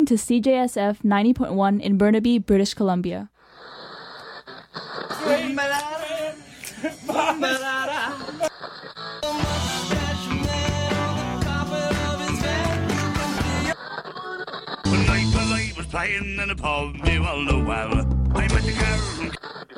to CJSF 90.1 in Burnaby, British Columbia. Polite was playing in a pub near Waldowell. I met a girl from...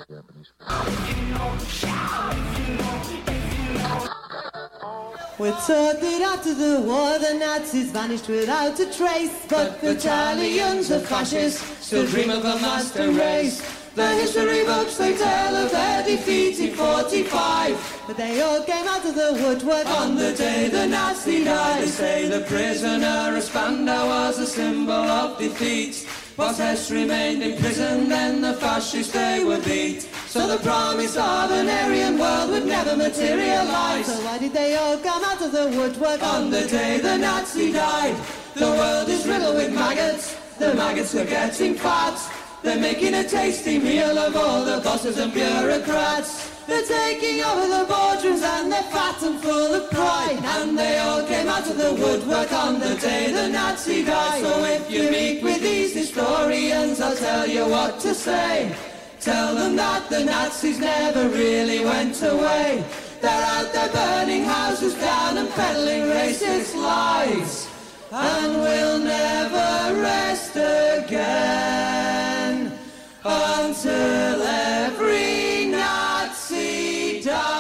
We're taught that after the war the Nazis vanished without a trace, but battalions of fascists still dream of a master race. The history books, they tell of their defeat in 45, but they all came out of the woodwork on the day the Nazi died. They say the prisoner of Spandau was a symbol of defeat. Boss Hess remained in prison, then the fascists they were beat. So the promise of an Aryan world would never materialize. So why did they all come out of the woodwork on the day the Nazi died? The world is riddled with maggots, the maggots are getting fat. They're making a tasty meal of all the bosses and bureaucrats. They're taking over the boardrooms and they're fat and full of pride. And they all came out of the woodwork on the day the Nazi died. So if you meet with these historians, I'll tell you what to say. Tell them that the Nazis never really went away. They're out there burning houses down and peddling racist lies. And we'll never rest again until every Nazi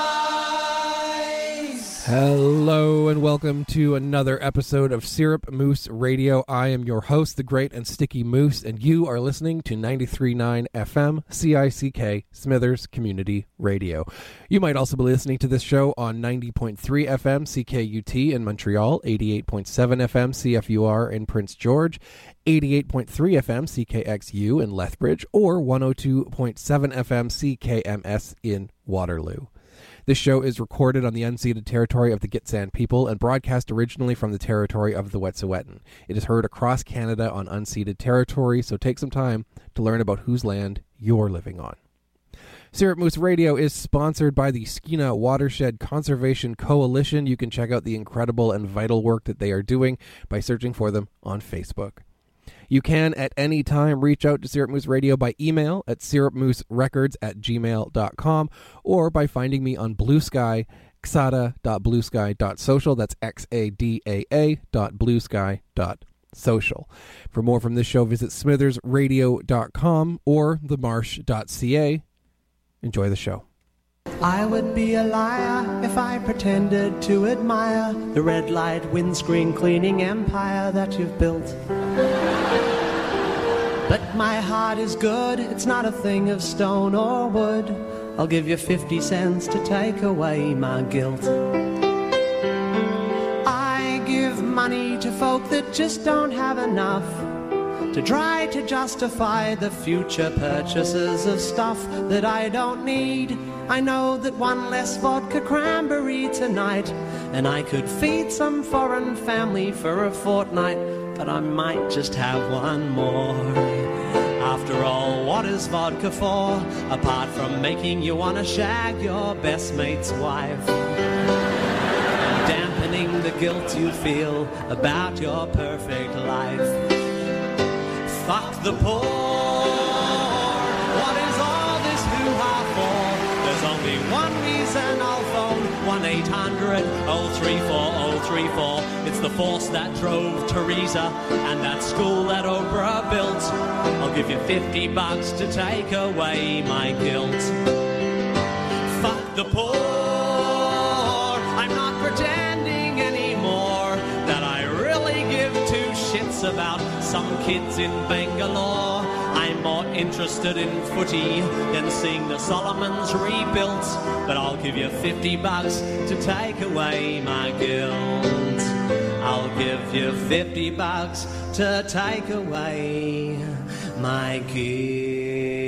dies. Hello and welcome to another episode of Syrup Moose Radio. I am your host, the great and sticky Moose, and you are listening to 93.9 FM CICK Smithers Community Radio. You might also be listening to this show on 90.3 FM CKUT in Montreal, 88.7 FM CFUR in Prince George, 88.3 FM CKXU in Lethbridge, or 102.7 FM CKMS in Waterloo. This show is recorded on the unceded territory of the Gitxsan people and broadcast originally from the territory of the Wet'suwet'en. It is heard across Canada on unceded territory, so take some time to learn about whose land you're living on. Syrup Moose Radio is sponsored by the Skeena Watershed Conservation Coalition. You can check out the incredible and vital work that they are doing by searching for them on Facebook. You can at any time reach out to Syrup Moose Radio by email at syrupmooserecords@gmail.com or by finding me on Blue Sky, xada.bluesky.social. That's xadaa.bluesky.social. For more from this show, visit smithersradio.com or themarsh.ca. Enjoy the show. I would be a liar if I pretended to admire the red light windscreen cleaning empire that you've built. But my heart is good, it's not a thing of stone or wood. I'll give you 50 cents to take away my guilt. I give money to folk that just don't have enough to try to justify the future purchases of stuff that I don't need. I know that one less vodka cranberry tonight, and I could feed some foreign family for a fortnight, but I might just have one more. After all, what is vodka for, apart from making you want to shag your best mate's wife? Dampening the guilt you feel about your perfect life. Fuck the poor. What is all this hoo-ha for? There's only one reason I'll phone 1-800-034-034. It's the force that drove Teresa and that school that Oprah built. I'll give you $50 to take away my guilt. Fuck the poor. I'm not pretending anymore that I really give two shits about some kids in Bangalore. I'm more interested in footy than seeing the Solomons rebuilt. But I'll give you $50 to take away my guilt. I'll give you $50 to take away my guilt.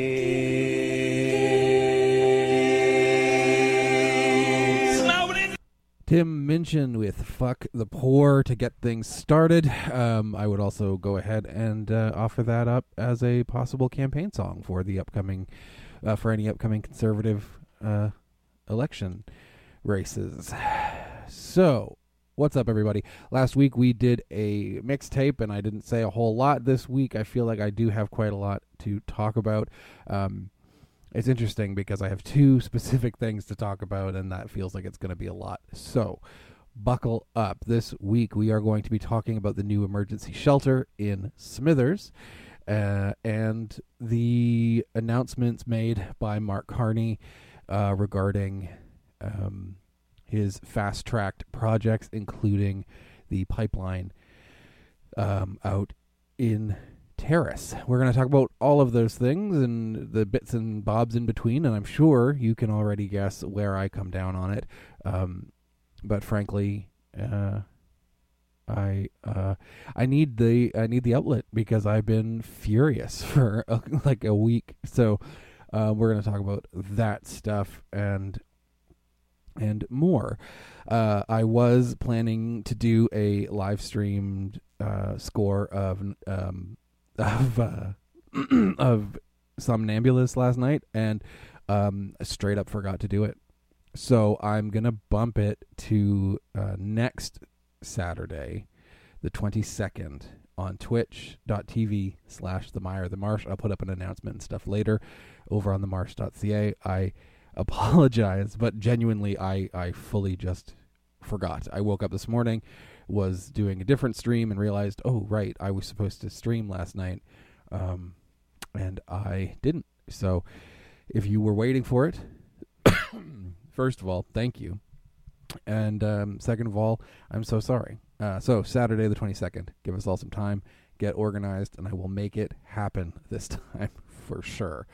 Tim Minchin with Fuck the Poor to get things started. I would also go ahead and offer that up as a possible campaign song for the upcoming, for any upcoming conservative election races. So, What's up, everybody? Last week we did a mixtape, and I didn't say a whole lot. This week I feel like I do have quite a lot to talk about. It's interesting because I have two specific things to talk about, and that feels like it's going to be a lot. So, buckle up. This week we are going to be talking about the new emergency shelter in Smithers, and the announcements made by Mark Carney regarding his fast-tracked projects, including the pipeline out in Terrace. We're going to talk about all of those things and the bits and bobs in between, and I'm sure you can already guess where I come down on it. But frankly, I need the outlet because I've been furious for like a week. So we're going to talk about that stuff and more. I was planning to do a live streamed score of Somnambulist last night, and straight up forgot to do it. So I'm gonna bump it to next Saturday, the 22nd, on twitch.tv/TheMeyer-TheMarsh. I'll put up an announcement and stuff later over on themarsh.ca. I apologize, but genuinely I fully just forgot. I woke up this morning, was doing a different stream, and realized, oh right, I was supposed to stream last night, and I didn't. So if you were waiting for it, first of all, thank you, and second of all, I'm so sorry. So Saturday the 22nd, give us all some time, get organized, and I will make it happen this time for sure.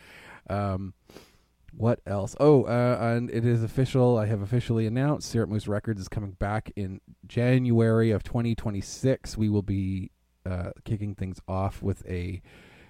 What else? And it is official. I have officially announced Syrup Moose Records is coming back in January of 2026. We will be kicking things off with a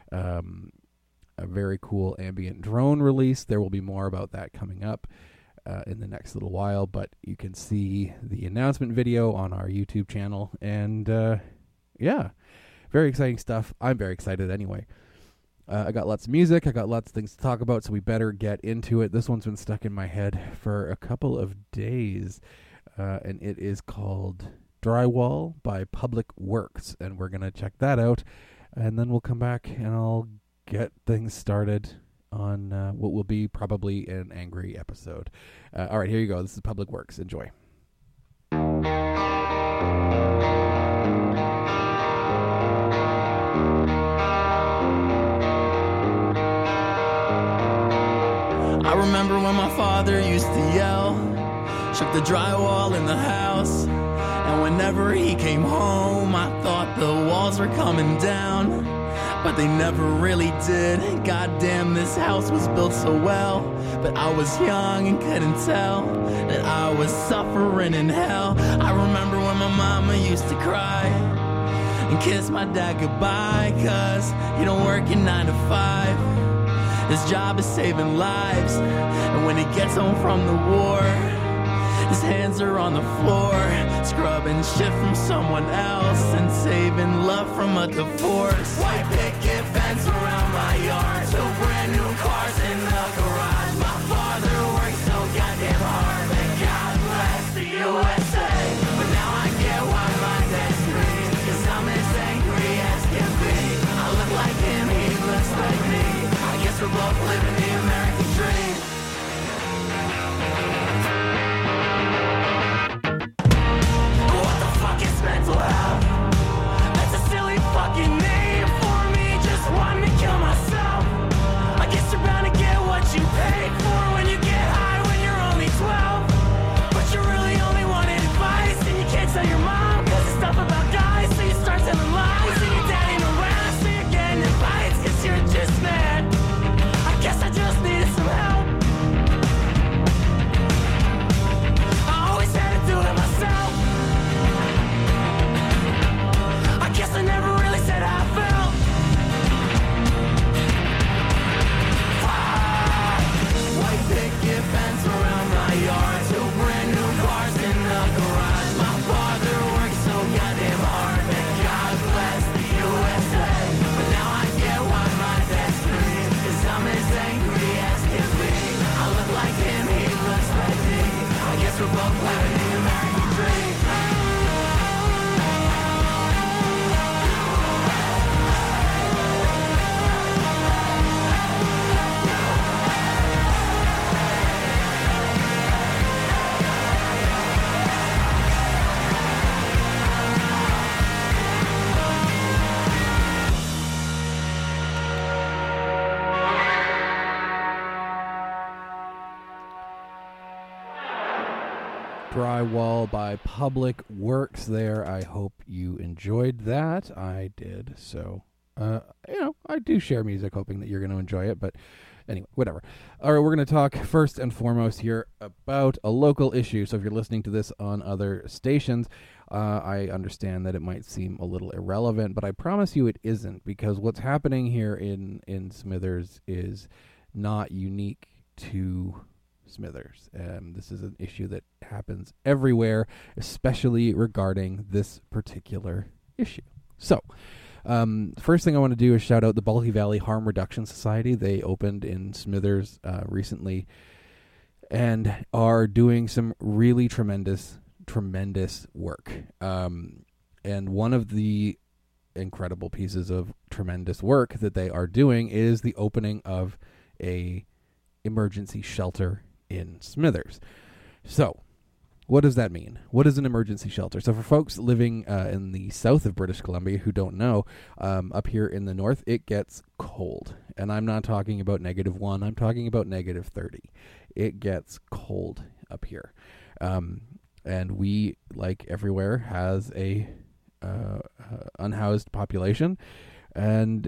very cool ambient drone release. There will be more about that coming up in the next little while, but you can see the announcement video on our YouTube channel. And yeah, very exciting stuff. I'm very excited anyway. I got lots of music. I got lots of things to talk about, so we better get into it. This one's been stuck in my head for a couple of days, and it is called Drywall by Public Works, and we're going to check that out, and then we'll come back and I'll get things started on what will be probably an angry episode. All right, here you go. This is Public Works. Enjoy. I remember when my father used to yell, shook the drywall in the house, and whenever he came home, I thought the walls were coming down, but they never really did. Goddamn, this house was built so well, but I was young and couldn't tell that I was suffering in hell. I remember when my mama used to cry and kiss my dad goodbye, 'cause he don't work in 9 to 5. His job is saving lives, and when he gets home from the war, his hands are on the floor, scrubbing shit from someone else and saving love from a divorce. White picket fence around my yard, 2 brand new cars in the garage. My father works so goddamn hard, and God bless the USA. But now I get why my dad screams, 'cause I'm as angry as can be. I look like him, he looks like me. I guess we're both living the American dream. What the fuck is mental health? That's a silly fucking name for me. Drywall by Public Works there. I hope you enjoyed that. I did. So, I do share music hoping that you're going to enjoy it, but anyway, whatever. All right, we're going to talk first and foremost here about a local issue. So if you're listening to this on other stations, I understand that it might seem a little irrelevant, but I promise you it isn't, because what's happening here in Smithers is not unique to Smithers. This is an issue that happens everywhere, especially regarding this particular issue. So, first thing I want to do is shout out the Bulkley Valley Harm Reduction Society. They opened in Smithers recently and are doing some really tremendous work. And one of the incredible pieces of tremendous work that they are doing is the opening of a emergency shelter in Smithers. So, what does that mean? What is an emergency shelter? So for folks living in the south of British Columbia who don't know, up here in the north, it gets cold. And I'm not talking about -1, I'm talking about -30. It gets cold up here. And we, like everywhere, has a unhoused population. And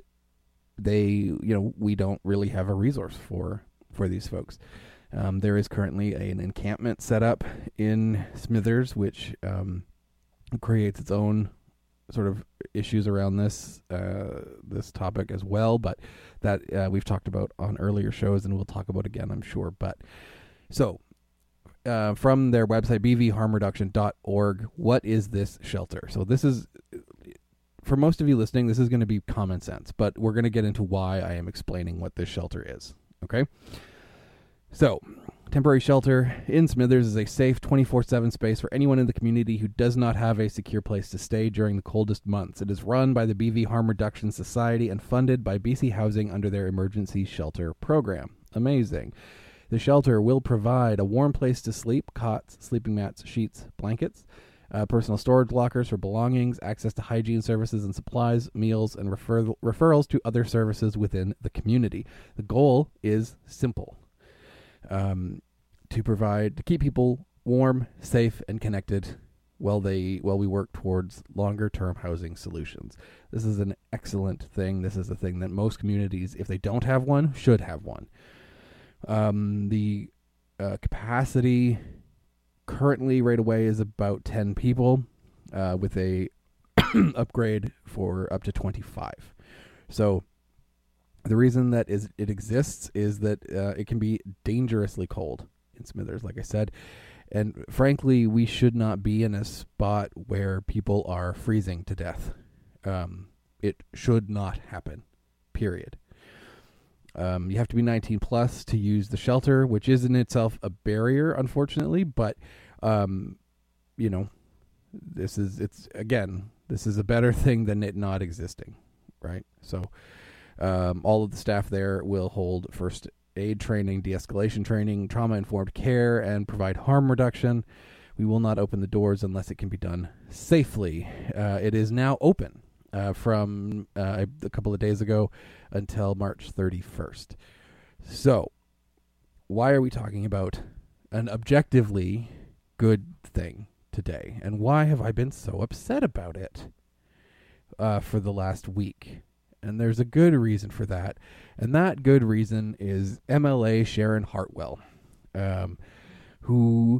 we don't really have a resource for these folks. There is currently an encampment set up in Smithers, which creates its own sort of issues around this topic as well, but that we've talked about on earlier shows and we'll talk about again, I'm sure. But so from their website, bvharmreduction.org, what is this shelter? So this is, for most of you listening, this is going to be common sense, but we're going to get into why I am explaining what this shelter is. Okay? So, temporary shelter in Smithers is a safe 24/7 space for anyone in the community who does not have a secure place to stay during the coldest months. It is run by the BV Harm Reduction Society and funded by BC Housing under their emergency shelter program. Amazing. The shelter will provide a warm place to sleep, cots, sleeping mats, sheets, blankets, personal storage lockers for belongings, access to hygiene services and supplies, meals, and referrals to other services within the community. The goal is simple. To keep people warm, safe, and connected while we work towards longer-term housing solutions. This is an excellent thing. This is a thing that most communities, if they don't have one, should have one. The capacity currently right away is about 10 people, with a upgrade for up to 25. So the reason that it exists is that it can be dangerously cold in Smithers, like I said. And frankly, we should not be in a spot where people are freezing to death. It should not happen, period. You have to be 19 plus to use the shelter, which is in itself a barrier, unfortunately. But, this is a better thing than it not existing, right? So all of the staff there will hold first aid training, de-escalation training, trauma-informed care, and provide harm reduction. We will not open the doors unless it can be done safely. It is now open from a couple of days ago until March 31st. So, why are we talking about an objectively good thing today? And why have I been so upset about it for the last week? And there's a good reason for that. And that good reason is MLA Sharon Hartwell, who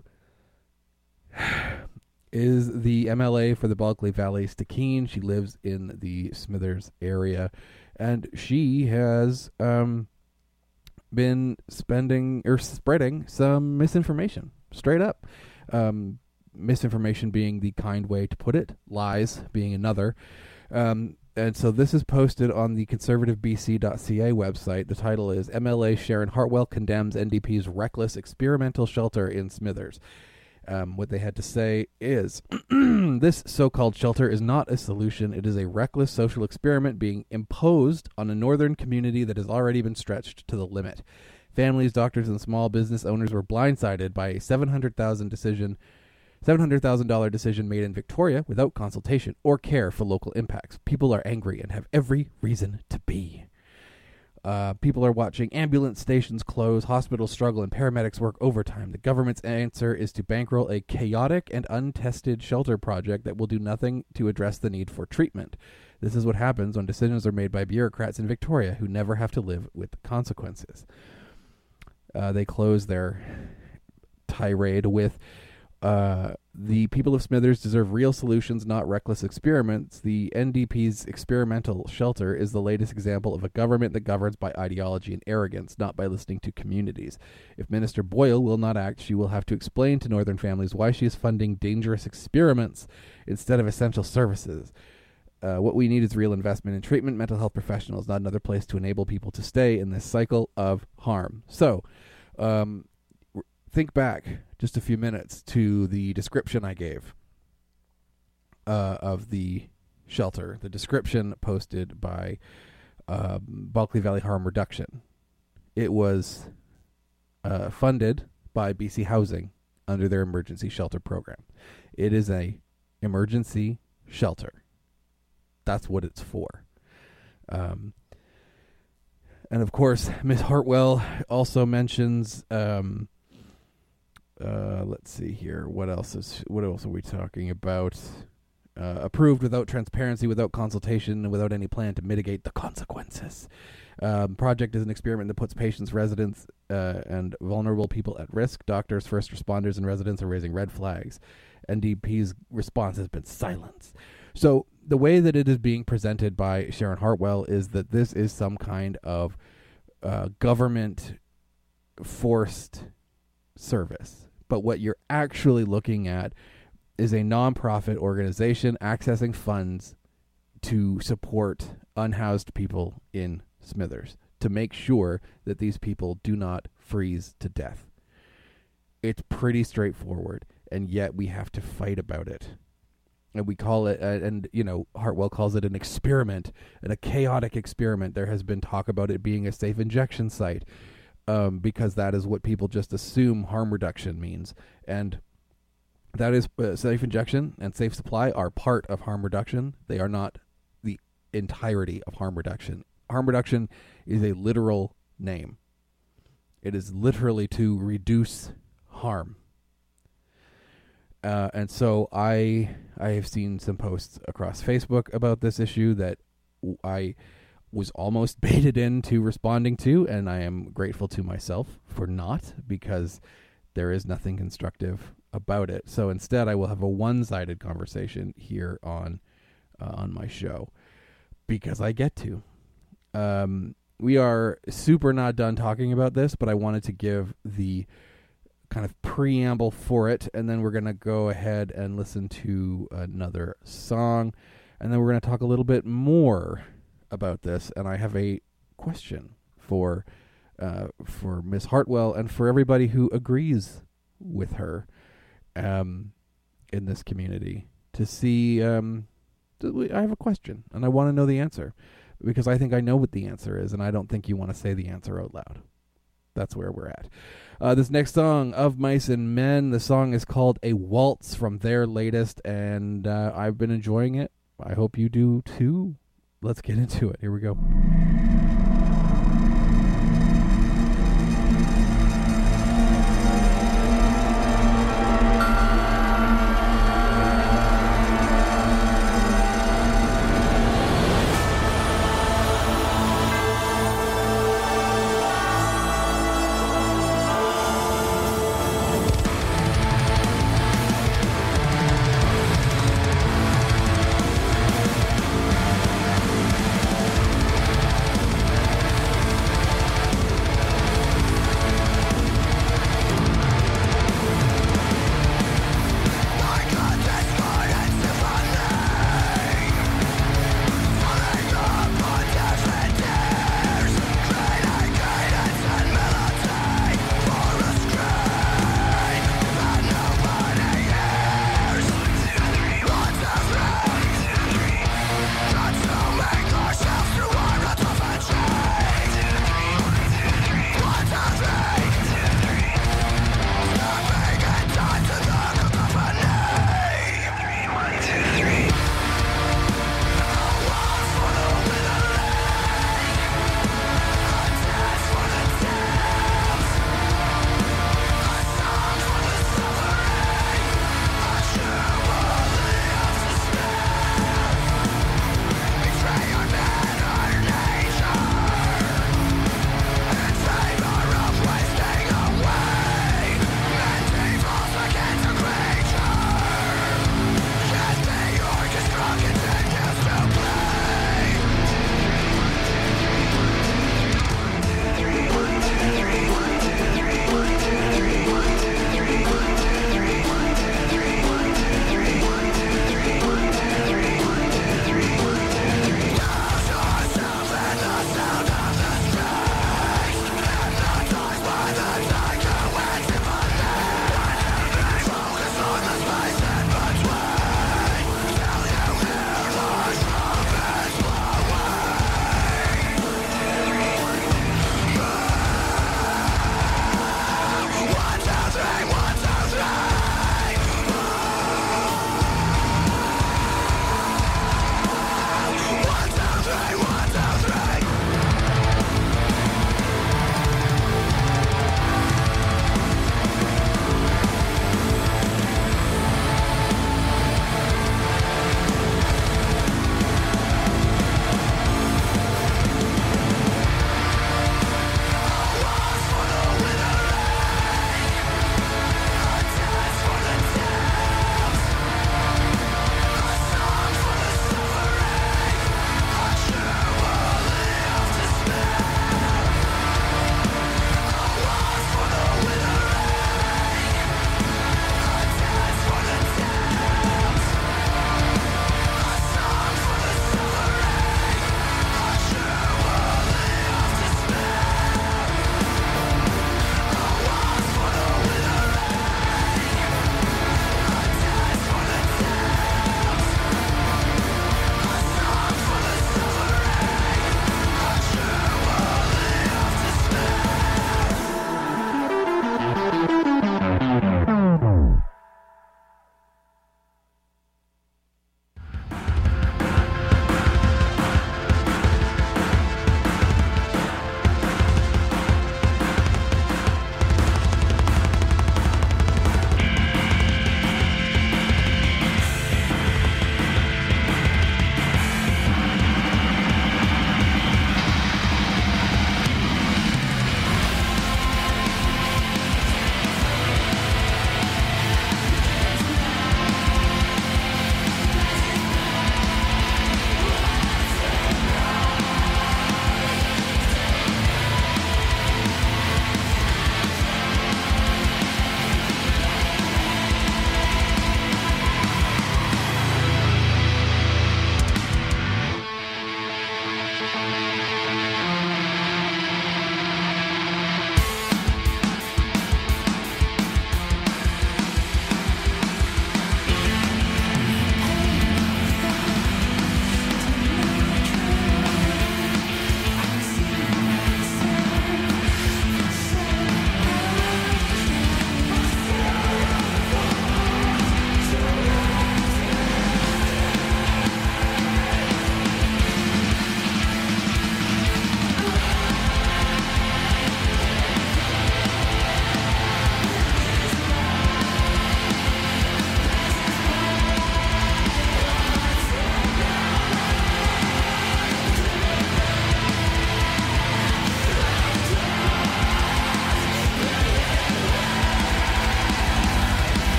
is the MLA for the Bulkley Valley Stikine. She lives in the Smithers area. And she has been spreading some misinformation, straight up. Misinformation being the kind way to put it, lies being another. And so this is posted on the conservativebc.ca website. The title is MLA Sharon Hartwell condemns NDP's reckless experimental shelter in Smithers. What they had to say is, this so-called shelter is not a solution. It is a reckless social experiment being imposed on a northern community that has already been stretched to the limit. Families, doctors, and small business owners were blindsided by a $700,000 decision made in Victoria without consultation or care for local impacts. People are angry and have every reason to be. People are watching ambulance stations close, hospitals struggle, and paramedics work overtime. The government's answer is to bankroll a chaotic and untested shelter project that will do nothing to address the need for treatment. This is what happens when decisions are made by bureaucrats in Victoria who never have to live with the consequences. They close their tirade with, the people of Smithers deserve real solutions, not reckless experiments. The NDP's experimental shelter is the latest example of a government that governs by ideology and arrogance, not by listening to communities. If Minister Boyle will not act, she will have to explain to Northern families why she is funding dangerous experiments instead of essential services. What we need is real investment in treatment, mental health professionals, not another place to enable people to stay in this cycle of harm. So, think back just a few minutes to the description I gave of the shelter, the description posted by Bulkley Valley Harm Reduction. It was funded by BC Housing under their emergency shelter program. It is a emergency shelter. That's what it's for. And of course, Ms. Hartwell also mentions, let's see here. What else are we talking about? Approved without transparency, without consultation, and without any plan to mitigate the consequences. Project is an experiment that puts patients, residents, and vulnerable people at risk. Doctors, first responders, and residents are raising red flags. NDP's response has been silence. So the way that it is being presented by Sharon Hartwell is that this is some kind of government forced service. But what you're actually looking at is a nonprofit organization accessing funds to support unhoused people in Smithers, to make sure that these people do not freeze to death. It's pretty straightforward, and yet we have to fight about it. And we call it, Hartwell calls it an experiment, and a chaotic experiment. There has been talk about it being a safe injection site, because that is what people just assume harm reduction means. And that is safe injection and safe supply are part of harm reduction. They are not the entirety of harm reduction. Harm reduction is a literal name. It is literally to reduce harm. And so I have seen some posts across Facebook about this issue that I was almost baited into responding to, and I am grateful to myself for not, because there is nothing constructive about it. So instead, I will have a one-sided conversation here on my show, because I get to. We are super not done talking about this, but I wanted to give the kind of preamble for it, and then we're going to go ahead and listen to another song, and then we're going to talk a little bit more about this. And I have a question for Ms. Hartwell and for everybody who agrees with her in this community, to see I have a question and I want to know the answer, because I think I know what the answer is, and I don't think you want to say the answer out loud. That's where we're at. This next song, Of Mice and Men, the song is called A Waltz from their latest, and I've been enjoying it. I hope you do too. Let's get into it. Here we go.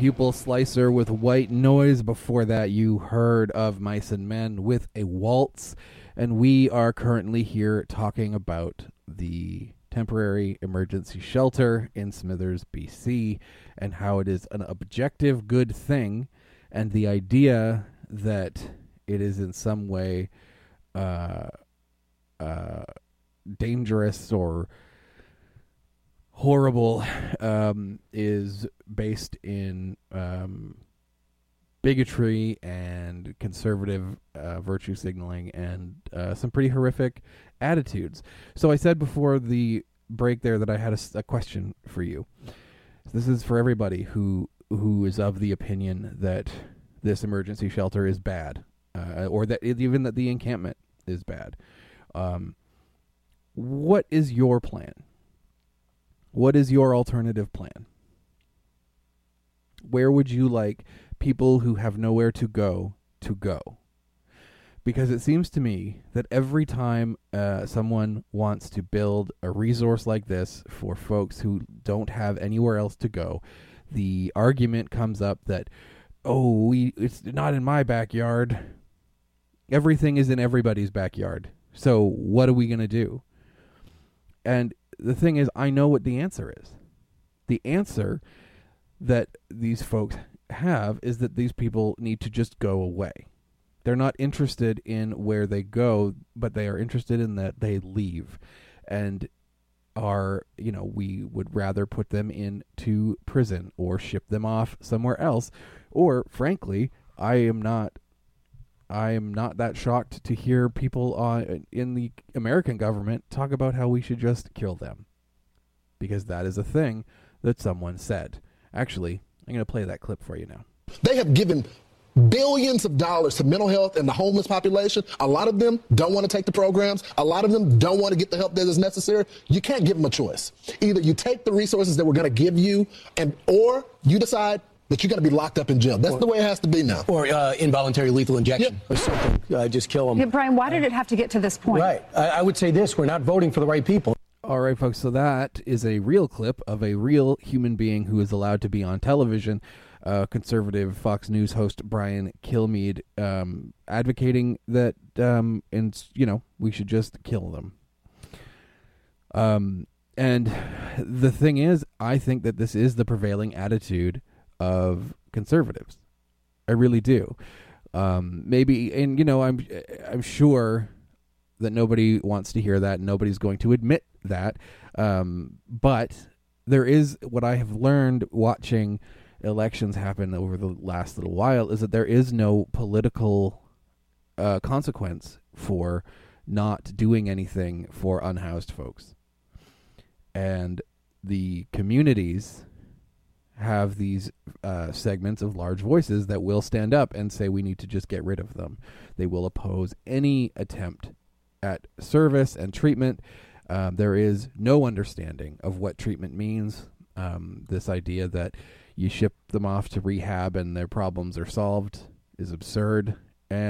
Pupil Slicer with White Noise. Before that, you heard of Mice and Men with A Waltz. And we are currently here talking about the temporary emergency shelter in Smithers, BC, and how it is an objective good thing, and the idea that it is in some way dangerous or horrible is based in bigotry and conservative virtue signaling and some pretty horrific attitudes. So I said before the break there that I had a question for you. This is for everybody who is of the opinion that this emergency shelter is bad, or that even that the encampment is bad. What is your plan? What is your alternative plan? Where would you like people who have nowhere to go to go? Because it seems to me that every time someone wants to build a resource like this for folks who don't have anywhere else to go, the argument comes up that, it's not in my backyard. Everything is in everybody's backyard. So what are we going to do? And the thing is, I know what the answer is. The answer that these folks have is that these people need to just go away. They're not interested in where they go, but they are interested in that they leave. And we would rather put them into prison or ship them off somewhere else. Or, frankly, I am not that shocked to hear people in the American government talk about how we should just kill them. Because that is a thing that someone said. Actually, I'm going to play that clip for you now. They have given billions of dollars to mental health and the homeless population. A lot of them don't want to take the programs. A lot of them don't want to get the help that is necessary. You can't give them a choice. Either you take the resources that we're going to give you, or you decide that you're going to be locked up in jail. That's the way it has to be now. Or involuntary lethal injection or something. Just kill them. Yeah, Brian, why did it have to get to this point? Right. I would say this. We're not voting for the right people. All right, folks. So that is a real clip of a real human being who is allowed to be on television. Conservative Fox News host Brian Kilmeade advocating that, we should just kill them. And the thing is, I think that this is the prevailing attitude of conservatives. I really do. Maybe, and I'm sure that nobody wants to hear that. Nobody's going to admit that. But there is, what I have learned watching elections happen over the last little while, is that there is no political consequence for not doing anything for unhoused folks. And the communities have these segments of large voices that will stand up and say we need to just get rid of them. They will oppose any attempt at service and treatment. There is no understanding of what treatment means. This idea that you ship them off to rehab and their problems are solved is absurd.